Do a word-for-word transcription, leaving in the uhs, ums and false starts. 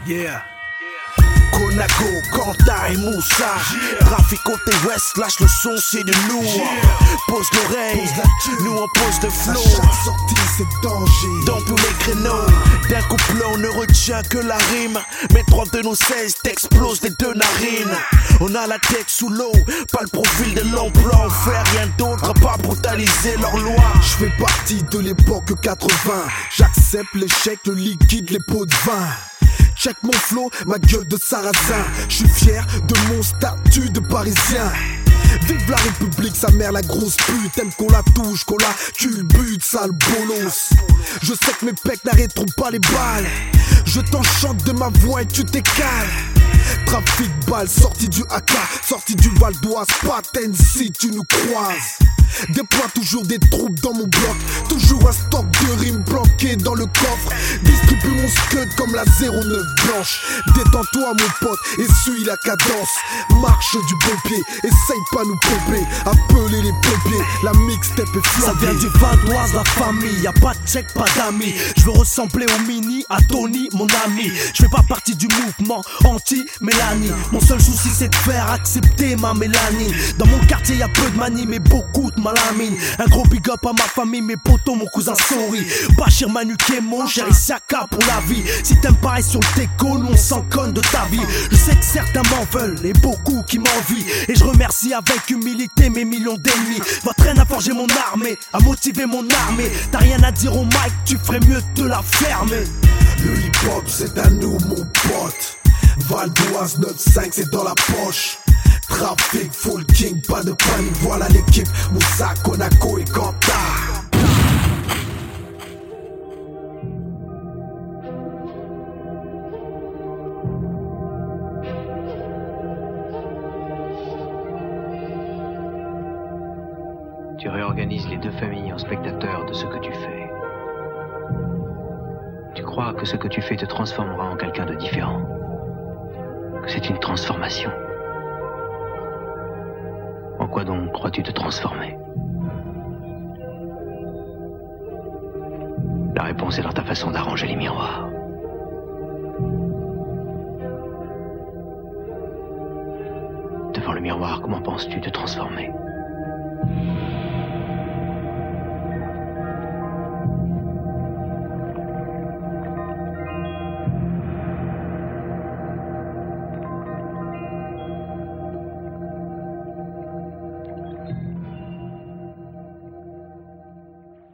Yeah. Konago, Kanta et Moussa. Trafic côté ouest, lâche le son, c'est du lourd. Pose l'oreille, nous on pose le flow. Chaque sortie c'est danger. Dans tous les créneaux, d'un couplet on ne retient que la rime. Mais trois de nos seize t'explosent les deux narines. On a la tête sous l'eau, pas le profil de l'emploi. On fait rien d'autre, pas brutaliser leurs lois. Je fais partie de l'époque quatre-vingts. J'accepte l'échec, le liquide, les pots de vin. Check mon flow, ma gueule de sarrasin. Je suis fier de mon statut de parisien. Vive la République, sa mère la grosse pute. T'aimes qu'on la touche, qu'on la culbute, sale bolos. Je sais que mes pecs n'arrêteront pas les balles. Je t'enchante de ma voix et tu t'écales. Trafic balle, sorti du A K, sorti du Val d'Oise, Patène si tu nous croises. Déploie toujours des troupes dans mon bloc, toujours un stock de rimes planqué dans le coffre. Distribue mon scud comme la zéro neuf blanche. Détends-toi mon pote et suis la cadence. Marche du bon pied, essaye pas nous pomper. Appelez les pompiers, la mixtape est flambée. Ça vient du Val d'Oise, la famille, y'a pas de check, pas d'amis. Je veux ressembler au mini, à Tony, mon ami. Je fais pas partie du mouvement anti-Mélanie. Mon seul souci c'est de faire accepter ma Mélanie. Dans mon quartier y'a peu de manie mais beaucoup de malamine. Un gros big up à ma famille, mes potos, mon cousin Sori, Bachir, Manu, Kémon, Chéri Siaka pour la vie. Si t'aimes pareil sur le déco, nous on s'en conne de ta vie. Je sais que certains m'en veulent et beaucoup qui m'envient. Et je remercie avec humilité mes millions d'ennemis. Votre haine a forgé mon armée, a motivé mon armée. T'as rien à dire au mic, tu ferais mieux de la fermer. Le hip-hop c'est à nous mon pote. Val d'Oise neuf cinq c'est dans la poche. Trafic, full king, pas de panique, voilà l'équipe. Moussa, Konako et Kanta. Tu réorganises les deux familles en spectateurs de ce que tu fais. Tu crois que ce que tu fais te transformera en quelqu'un de différent. Que c'est une transformation. En quoi donc crois-tu te transformer? La réponse est dans ta façon d'arranger les miroirs. Devant le miroir, comment penses-tu te transformer?